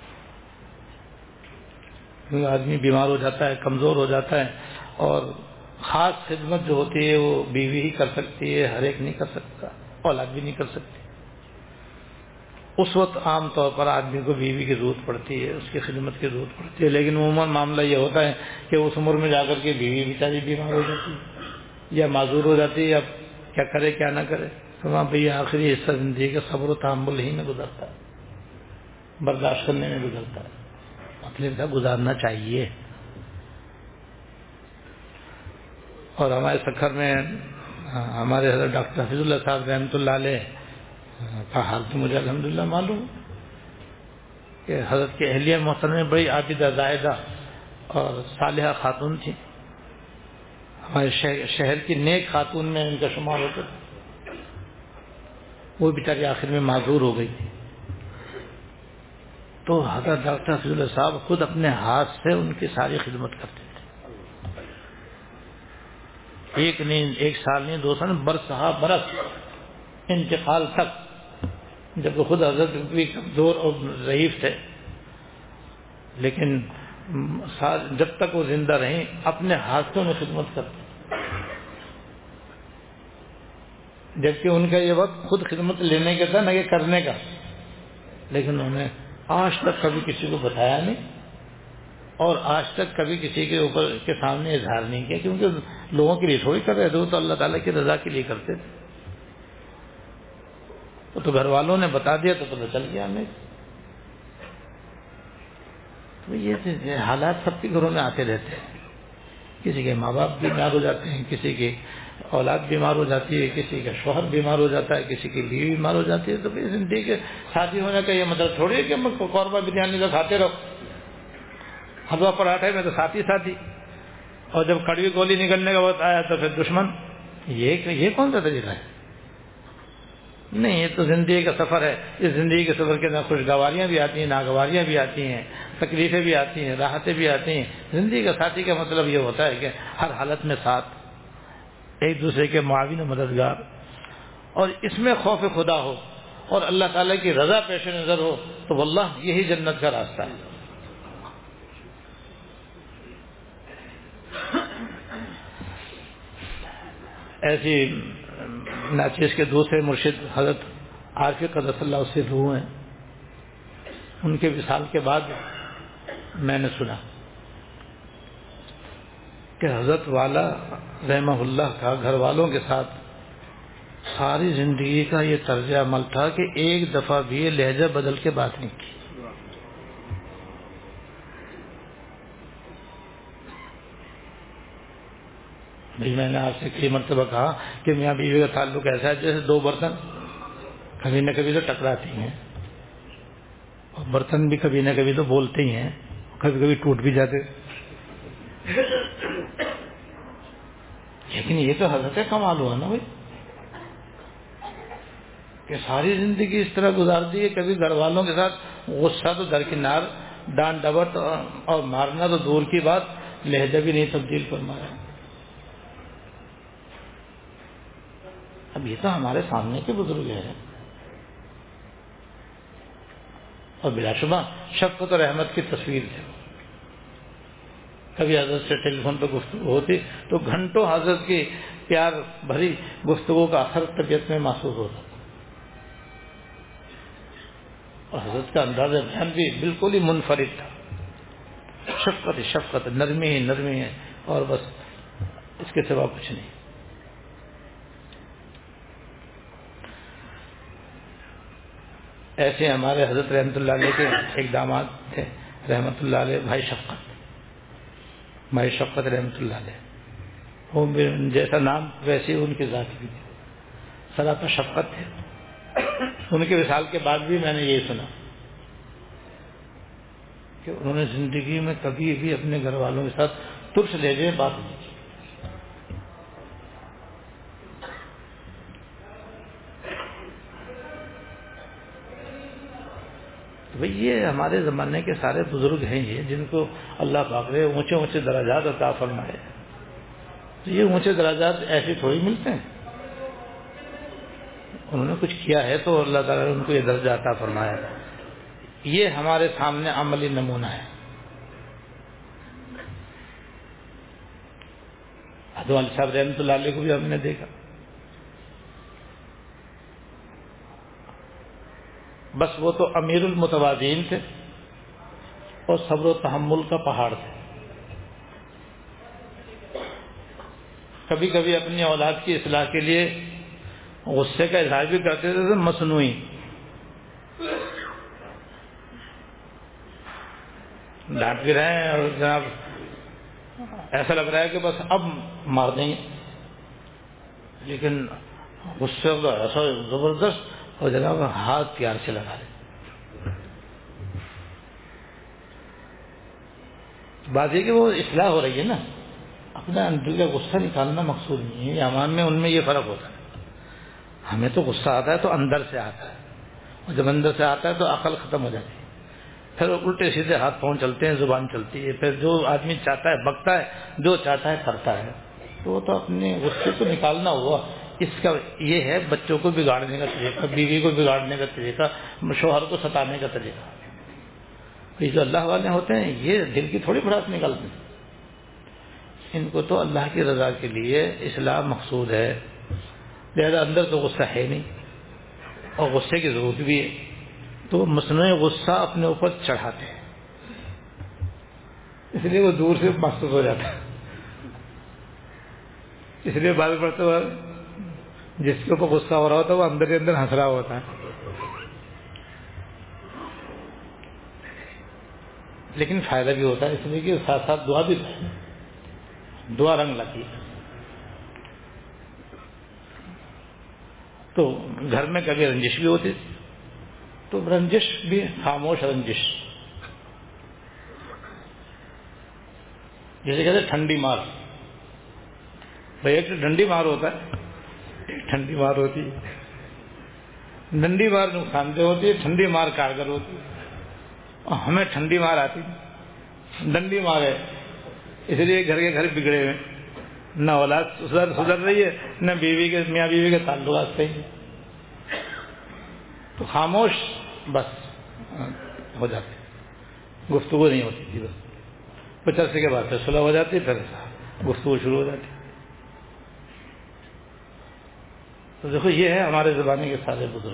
کیونکہ آدمی بیمار ہو جاتا ہے کمزور ہو جاتا ہے اور خاص خدمت جو ہوتی ہے وہ بیوی ہی کر سکتی ہے. ہر ایک نہیں کر سکتا اولاد بھی نہیں کر سکتی. اس وقت عام طور پر آدمی کو بیوی کی ضرورت پڑتی ہے اس کی خدمت کی ضرورت پڑتی ہے. لیکن عموماً معاملہ یہ ہوتا ہے کہ اس عمر میں جا کر کے بیوی بیچاری بیمار ہو جاتی ہے یا معذور ہو جاتی ہے. اب کیا کرے کیا نہ کرے تو وہاں پہ یہ آخری حصہ زندگی کا صبر و تحمل ہی میں گزرتا ہے برداشت کرنے میں گزرتا ہے. مطلب کا گزارنا چاہیے. اور ہمارے سکھر میں ہمارے حضرت ڈاکٹر حفیظ اللہ صاحب رحمۃ اللہ علیہ کا حال تو مجھے الحمدللہ معلوم کہ حضرت کے اہلیہ محترمہ بڑی عابدہ زاہدہ اور صالحہ خاتون تھی. ہمارے شہر کی نیک خاتون میں ان کا شمار ہوتا تھا. وہ بیچاری آخر میں معذور ہو گئی تھی تو حضرت ڈاکٹر حفیظ اللہ صاحب خود اپنے ہاتھ سے ان کی ساری خدمت کرتے تھے. ایک نہیں ایک سال نہیں 2 سال برسہ برس انتقال تک جب وہ خود حضرت بھی کمزور اور ضعیف تھے لیکن جب تک وہ زندہ رہیں اپنے ہاتھوں میں خدمت کرتے جبکہ ان کا یہ وقت خود خدمت لینے کا تھا نہ کہ کرنے کا. لیکن انہوں نے آج تک کبھی کسی کو بتایا نہیں اور آج تک کبھی کسی کے اوپر کے سامنے اظہار نہیں کیا کیونکہ لوگوں کے لیے تھوڑی کر رہے تھے وہ تو اللہ تعالیٰ کی رضا کے لیے کرتے تھے. تو گھر والوں نے بتا دیا تو پتہ چل گیا ہمیں. تو یہ حالات سب کے گھروں میں آتے رہتے ہیں. کسی کے ماں باپ بیمار ہو جاتے ہیں کسی کی اولاد بیمار ہو جاتی ہے کسی کا شوہر بیمار ہو جاتا ہے کسی کی بیوی بیمار ہو جاتی ہے. تو پھر زندگی کے شادی ہونے کا یہ مطلب تھوڑی ہے کہ ہم قورمہ بریانی کا کھاتے رہو حلوہ پراٹھے میں تو ساتھی اور جب کڑوی گولی نکلنے کا وقت آیا تو پھر دشمن. یہ کون سا طریقہ ہے؟ نہیں، یہ تو زندگی کا سفر ہے. اس زندگی کے سفر کے اندر خوشگواریاں بھی آتی ہیں، ناگواریاں بھی آتی ہیں، تکلیفیں بھی آتی ہیں، راحتیں بھی آتی ہیں. زندگی کا ساتھی کا مطلب یہ ہوتا ہے کہ ہر حالت میں ساتھ، ایک دوسرے کے معاون و مددگار، اور اس میں خوف خدا ہو اور اللہ تعالیٰ کی رضا پیش نظر ہو تو واللہ یہی جنت کا راستہ ہے. ایسی ناچیز کے دوسرے مرشد حضرت عارف قدس اللہ سے روح ہیں. ان کے وصال کے بعد میں نے سنا کہ حضرت والا رحمہ اللہ کا گھر والوں کے ساتھ ساری زندگی کا یہ طرز عمل تھا کہ ایک دفعہ بھی یہ لہجہ بدل کے بات نہیں کی. بھائی میں نے آپ سے کئی مرتبہ کہا کہ میاں بیوی کا تعلق ایسا ہے جیسے دو برتن کبھی نہ کبھی تو ٹکراتی ہیں، اور برتن بھی کبھی نہ کبھی تو بولتے ہی ہیں، کبھی کبھی ٹوٹ بھی جاتے. لیکن یہ تو حضرت کمال ہوا نا بھائی کہ ساری زندگی اس طرح گزار دی ہے. کبھی گھر والوں کے ساتھ غصہ تو درکنار، ڈانٹ ڈپٹ اور مارنا تو دور کی بات، لہجہ بھی نہیں تبدیل فرمایا. اب یہ تو ہمارے سامنے کے بزرگ ہیں، اور بلا شبہ شفقت اور رحمت کی تصویر تھی. کبھی حضرت سے ٹیلی فون پہ گفتگو ہوتی تو گھنٹوں حضرت کی پیار بھری گفتگو کا اثر طبیعت میں محسوس ہوتا، اور حضرت کا انداز بیان بھی بالکل ہی منفرد تھا. شفقت ہی شفقت، نرمی ہی نرمی ہے، اور بس اس کے سوا کچھ نہیں. ایسے ہمارے حضرت رحمۃ اللہ علیہ کے ایک داماد تھے رحمۃ اللہ علیہ، بھائی شفقت رحمۃ اللہ علیہ. وہ جیسا نام ویسے ان کی ذات بھی تھی، سراپا شفقت تھے. ان کے وصال کے بعد بھی میں نے یہ سنا کہ انہوں نے زندگی میں کبھی بھی اپنے گھر والوں کے ساتھ ترس لہجے بات نہیں کی. بھئی یہ ہمارے زمانے کے سارے بزرگ ہیں یہ جن کو اللہ پاک نے اونچے اونچے درجات عطا فرمائے. تو یہ اونچے درجات ایسے تھوڑی ملتے ہیں، انہوں نے کچھ کیا ہے تو اللہ تعالیٰ نے ان کو یہ درجہ عطا فرمایا. یہ ہمارے سامنے عملی نمونہ ہے. ادوان صاحب رحمۃ اللہ علیہ کو بھی ہم نے دیکھا، بس وہ تو امیر المتوازین تھے اور صبر و تحمل کا پہاڑ تھے. کبھی کبھی اپنی اولاد کی اصلاح کے لیے غصے کا اظہار بھی کرتے تھے مصنوعی. ڈانٹ بھی رہے ہیں اور جناب ایسا لگ رہا ہے کہ بس اب مار دیں گے، لیکن غصے کا ایسا زبردست، اور جناب ہاتھ پیار سے لگا دیں. بات یہ کہ وہ اصلاح ہو رہی ہے نا، اپنا اندر کا غصہ نکالنا مقصود نہیں ہے. عوام میں ان میں یہ فرق ہوتا ہے. ہمیں تو غصہ آتا ہے تو اندر سے آتا ہے، اور جب اندر سے آتا ہے تو عقل ختم ہو جاتی ہے، پھر الٹے سیدھے ہاتھ پاؤں چلتے ہیں، زبان چلتی ہے. پھر جو آدمی چاہتا ہے بکتا ہے، جو چاہتا ہے کرتا ہے. تو وہ تو اپنے غصے کو نکالنا ہوا. اس کا یہ ہے بچوں کو بگاڑنے کا طریقہ، بیوی کو بگاڑنے کا طریقہ، شوہر کو ستانے کا طریقہ. یہ جو اللہ والے ہوتے ہیں یہ دل کی تھوڑی بھڑاس نکالتے ہیں. ان کو تو اللہ کی رضا کے لیے اصلاح مقصود ہے. لہذا اندر تو غصہ ہے نہیں اور غصے کی ضرورت بھی ہے، تو مصنوعی غصہ اپنے اوپر چڑھاتے ہیں، اس لیے وہ دور سے محسوس ہو جاتا ہے. اس لیے بات پڑھتے ہوئے جس کے اوپر غصہ ہو رہا ہوتا ہے وہ اندر ہی اندر ہنس رہا ہوتا ہے. لیکن فائدہ بھی ہوتا ہے، اس لیے کہ ساتھ ساتھ دعا بھی ہے، دعا رنگ لاتی ہے. تو گھر میں کبھی رنجش بھی ہوتی تھی، تو رنجش بھی خاموش رنجش، جیسے کہتے ہیں ٹھنڈی مار. بھائی ایک تو ٹھنڈی مار ہوتا ہے، ایک ٹھنڈی مار ہوتی ہے. ڈنڈی مار نقصان دہ ہوتی ہے، ٹھنڈی مار کارگر ہوتی ہے، اور ہمیں ٹھنڈی مار آتی نہیں، ڈنڈی مار ہے، اس لیے گھر کے گھر بگڑے ہوئے، نہ اولاد سدھر رہی ہے، نہ بیوی کے میاں بیوی کے تعلقات صحیح ہے، تو خاموش بس ہو جاتے، گفتگو نہیں ہوتی تھی، بس کچھ عرصے کے بعد پھر صلح ہو جاتی، پھر گفتگو شروع ہو جاتی۔ تو دیکھو یہ ہے ہمارے زمانے کے سارے بزرگ۔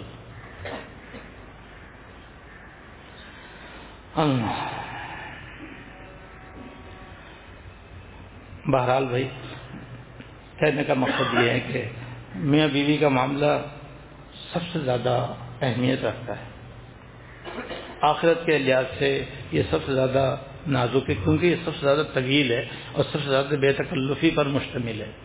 بہرحال بھائی کہنے کا مقصد یہ ہے کہ میاں بیوی کا معاملہ سب سے زیادہ اہمیت رکھتا ہے، آخرت کے لحاظ سے یہ سب سے زیادہ نازک ہے، کیونکہ یہ سب سے زیادہ طویل ہے اور سب سے زیادہ بے تکلفی پر مشتمل ہے۔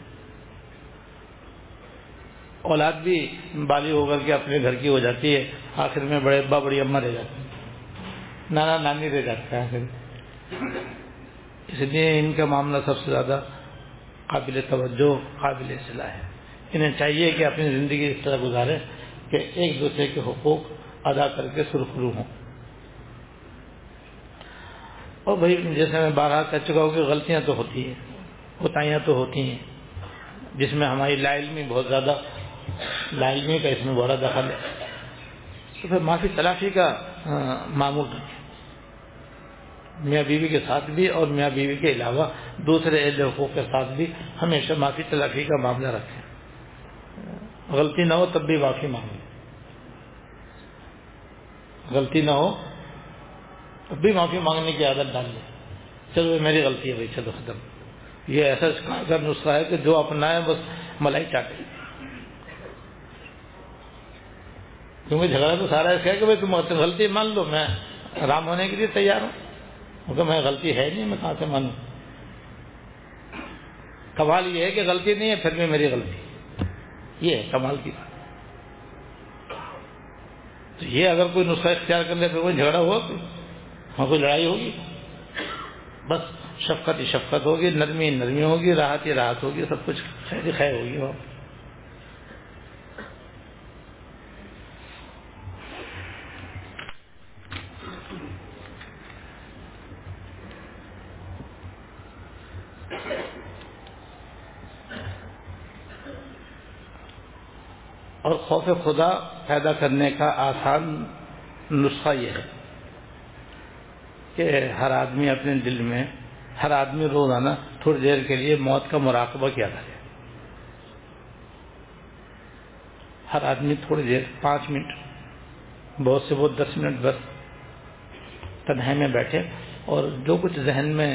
اولاد بھی بالغ ہو کر کے اپنے گھر کی ہو جاتی ہے، آخر میں بڑے ابا بڑی اماں رہ جاتے ہیں، نانا نانی رہ جاتا ہے آخر، اس لیے ان کا معاملہ سب سے زیادہ قابل توجہ، قابل اصلاح ہے۔ انہیں چاہیے کہ اپنی زندگی اس طرح گزاریں کہ ایک دوسرے کے حقوق ادا کر کے سرخرو ہوں۔ اور بھائی جیسے میں بارہا کہہ چکا ہوں کہ غلطیاں تو ہوتی ہیں، کوتاہیاں تو ہوتی ہیں، جس میں ہماری لا علمی بہت زیادہ، لا علمی کا اس میں بڑا دخل ہے، تو پھر معافی تلافی کا معمول رکھیں، میاں بیوی کے ساتھ بھی اور میاں بیوی کے علاوہ دوسرے اہل حقوق کے ساتھ بھی ہمیشہ معافی تلافی کا معاملہ رکھیں، غلطی نہ ہو تب بھی معافی مانگیں، غلطی نہ ہو تب بھی معافی مانگنے کی عادت ڈال لیں، چلو یہ میری غلطی ہے بھائی، چلو ختم۔ یہ ایسا کا نسخہ ہے کہ جو اپنا ہے بس ملائی چاٹے، کیونکہ جھگڑا تو سارا ایسا ہے کہ بھائی تم غلطی مان لو، میں آرام ہونے کے لیے تیار ہوں، کیونکہ میں غلطی ہے نہیں، میں کہاں سے مانوں؟ کمال یہ ہے کہ غلطی نہیں ہے پھر بھی میری غلطی، یہ ہے کمال کی بات۔ تو یہ اگر کوئی نسخہ اختیار کر لے پھر کوئی جھگڑا ہوا، کوئی لڑائی ہوگی؟ بس شفقت ہی شفقت ہوگی، نرمی نرمی ہوگی، راحت ہی راحت ہوگی، سب کچھ خیر ہی خیر ہوگی وہاں۔ اور خوف خدا پیدا کرنے کا آسان نسخہ یہ ہے کہ ہر آدمی اپنے دل میں، ہر آدمی روزانہ تھوڑی دیر کے لیے موت کا مراقبہ کیا کرے، ہر آدمی تھوڑی دیر 5 منٹ، بہت سے بہت 10 منٹ بس تنہائی میں بیٹھے اور جو کچھ ذہن میں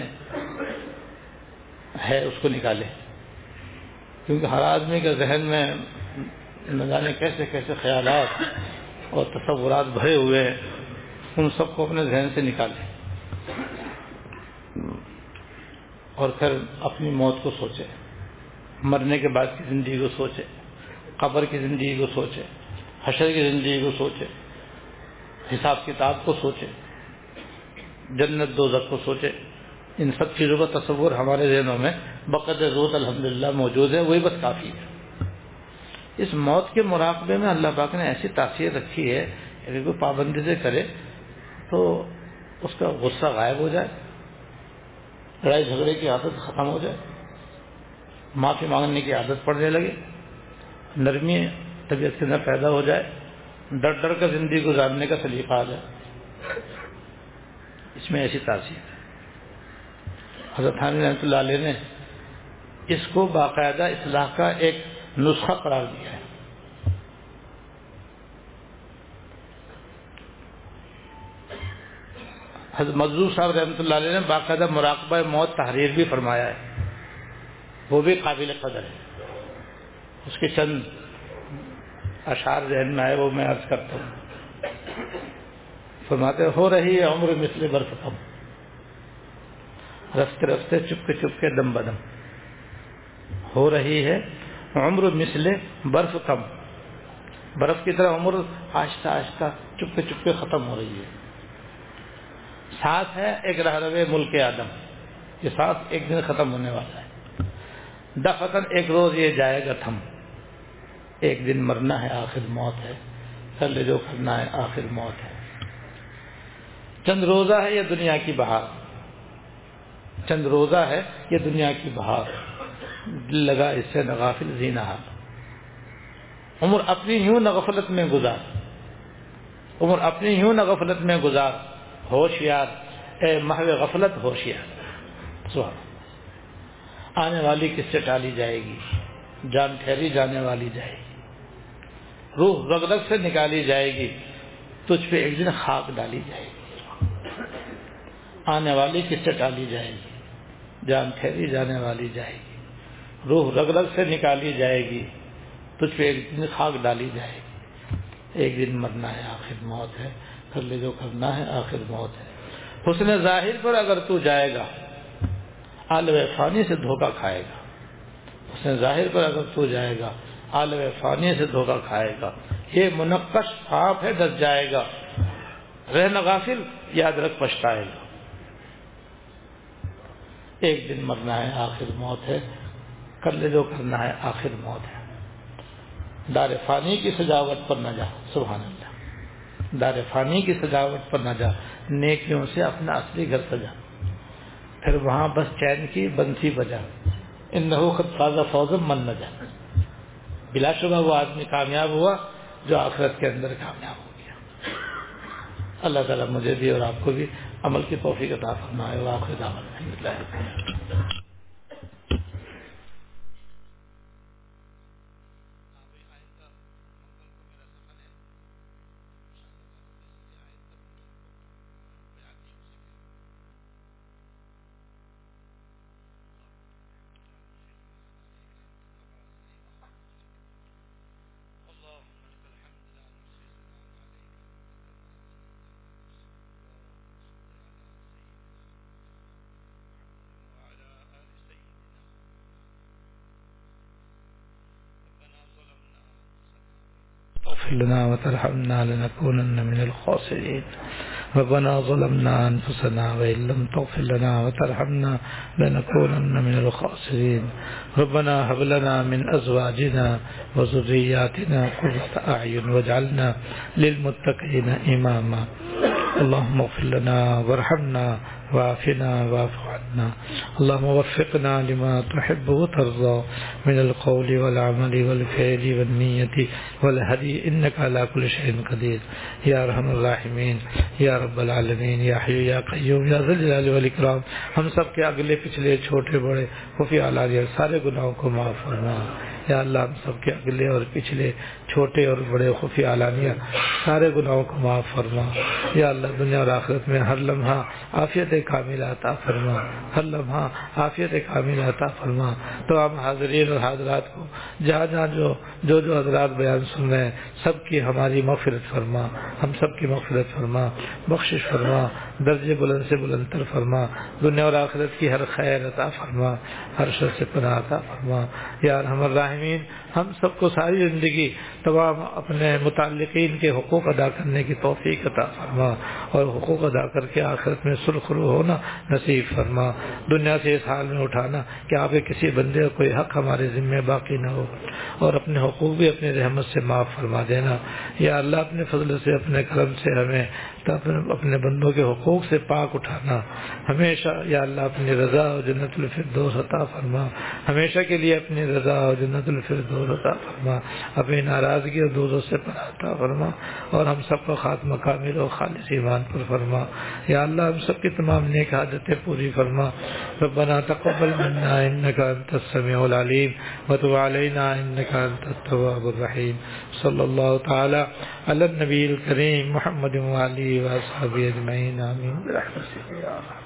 ہے اس کو نکالے، کیونکہ ہر آدمی کے ذہن میں نہ جانے کیسے کیسے خیالات اور تصورات بھرے ہوئے ہیں، ان سب کو اپنے ذہن سے نکالے اور پھر اپنی موت کو سوچے، مرنے کے بعد کی زندگی کو سوچے، قبر کی زندگی کو سوچے، حشر کی زندگی کو سوچے، حساب کتاب کو سوچے، جنت دوزخ کو سوچے۔ ان سب چیزوں کا تصور ہمارے ذہنوں میں بقدر ضرورت الحمدللہ موجود ہے، وہی بس کافی ہے۔ اس موت کے مراقبے میں اللہ پاک نے ایسی تاثیر رکھی ہے کہ کوئی پابندی سے کرے تو اس کا غصہ غائب ہو جائے، لڑائی جھگڑے کی عادت ختم ہو جائے، معافی مانگنے کی عادت پڑنے لگے، نرمی طبیعت کے اندر پیدا ہو جائے، ڈر ڈر کر زندگی گزارنے کا سلیقہ آ جائے، اس میں ایسی تاثیر ہے۔ حضرت تھانوی رحمۃ اللہ علیہ نے اس کو باقاعدہ اصلاح کا ایک نسخہ قرار دیا ہے۔ حضرت مظہور صاحب رحمۃ اللہ علیہ نے باقاعدہ مراقبہ موت تحریر بھی فرمایا ہے، وہ بھی قابل قدر ہے۔ اس کے چند اشعار ذہن میں آئے وہ میں عرض کرتا ہوں۔ فرماتے ہو رہی ہے عمر مثل برف کم، رفتے رفتے چپکے چپکے دم بدم، ہو رہی ہے عمر مثل برف کم، برف کی طرح عمر آہستہ آہستہ چپکے چپکے ختم ہو رہی ہے۔ سانس ہے ایک رہروے ملک آدم، یہ سانس ایک دن ختم ہونے والا ہے۔ دفتن ایک روز یہ جائے گا تھم، ایک دن مرنا ہے آخر موت ہے، کر لے جو کرنا ہے، آخر موت ہے۔ چند روزہ ہے یہ دنیا کی بہار، چند روزہ ہے یہ دنیا کی بہار، دل لگا اس سے نہ غافل زینہا۔ عمر اپنی یوں نہ غفلت میں گزار، عمر اپنی یوں نہ غفلت میں گزار، ہوشیار اے محو غفلت ہوشیار۔ سبحان اللہ۔ آنے والی کس سے ٹالی جائے گی، جان ٹھہری جانے والی جائے گی، روح رگ رگ سے نکالی جائے گی، تجھ پہ ایک دن خاک ڈالی جائے گی۔ آنے والی کس سے ٹالی جائے گی، جان ٹھہری جانے والی جائے گی، روح رگ رگ سے نکالی جائے گی، تجھ پہ ایک دن خاک ڈالی جائے گی۔ ایک دن مرنا ہے، آخر موت ہے، کر لے جو کرنا ہے، آخر موت ہے۔ حسن ظاہر پر اگر تو جائے گا، عالم فانی سے دھوکہ کھائے گا۔ حسن ظاہر پر اگر تو جائے گا، عالم فانی سے دھوکہ کھائے گا۔ یہ منقش سانپ ہے، ڈس جائے گا، رہنا غافل یاد رکھ پچھتائے گا۔ ایک دن مرنا ہے، آخر موت ہے، کر لے جو کرنا ہے، آخر موت ہے۔ دار فانی کی سجاوٹ پر نہ جا، سبحان اللہ، دار فانی کی سجاوٹ پر نہ جا، نیکیوں سے اپنا اصلی گھر سجا، پھر وہاں بس چین کی بنسی بجا، انہو قد فاز فوزا من نجا۔ بلا شبہ وہ آدمی کامیاب ہوا جو آخرت کے اندر کامیاب ہو گیا۔ اللہ تعالیٰ مجھے بھی اور آپ کو بھی عمل کی توفیق عطا فرمائے۔ وآخر دعوانا الحمدللہ۔ اغفر لنا وترحمنا لنكونن من الخاسرين ربنا ظلمنا أنفسنا وإن لم تغفر لنا وترحمنا لنكونن من الخاسرين ربنا هب لنا من أزواجنا وذرياتنا قرة أعين واجعلنا للمتقين إماما اللهم اغفر لنا وارحمنا وعافنا واعف عنا اللهم وفقنا لما تحب وترضى من القول والعمل والفعل والنية والهدي إنك على كل شيء قدير يا أرحم الراحمين يا رب العالمين يا حي يا قيوم يا ذا الجلال والإكرام۔ ہم سب کے اگلے پچھلے چھوٹے بڑے خفیہ علانیہ سارے گناہوں کو معاف فرما یا اللہ۔ ہم سب کے اگلے اور پچھلے چھوٹے اور بڑے خفیہ علانیہ سارے گناہوں کو معاف فرما یا اللہ۔ دنیا اور آخرت میں ہر لمحہ عافیت کاملہ عطا فرما، ہر لمحہ عافیت کاملہ عطا فرما۔ تو ہم حاضرین اور حاضرات کو جہاں جہاں جو حضرات بیان سن رہے ہیں سب کی ہماری مغفرت فرما، ہم سب کی مغفرت فرما، بخشش فرما، درجے بلند سے بلند تر فرما، دنیا اور آخرت کی ہر خیر عطا فرما، ہر شر سے پناہ عطا فرما یا ارحم الراحمین۔ ہم سب کو ساری زندگی تمام اپنے متعلقین کے حقوق ادا کرنے کی توفیق عطا فرما اور حقوق ادا کر کے آخرت میں سرخرو ہونا نصیب فرما۔ دنیا سے اس حال میں اٹھانا کہ آپ کے کسی بندے کا کوئی حق ہمارے ذمہ باقی نہ ہو اور اپنے حقوق بھی اپنے رحمت سے معاف فرما دینا یا اللہ۔ اپنے فضل سے اپنے کرم سے ہمیں اپنے بندوں کے حقوق سے پاک اٹھانا ہمیشہ یا اللہ۔ اپنی رضا اور جنت الفردوس عطا فرما، ہمیشہ کے لیے اپنی رضا اور جنت الفردوس عطا فرما، اپنی ناراضگی اور دوزخ سے پناہ عطا فرما اور ہم سب کو خاتمہ کامل اور خالص ایمان پر فرما یا اللہ۔ ہم سب کی تمام نیک حاجتیں پوری فرما۔ ربنا تقبل منا انك انت السميع العليم وتب علينا انك انت التواب الرحيم۔ صلی اللہ تعالی علی النبی الکریم محمد وعلی واصحابہ اجمعین، آمین برحمتک یا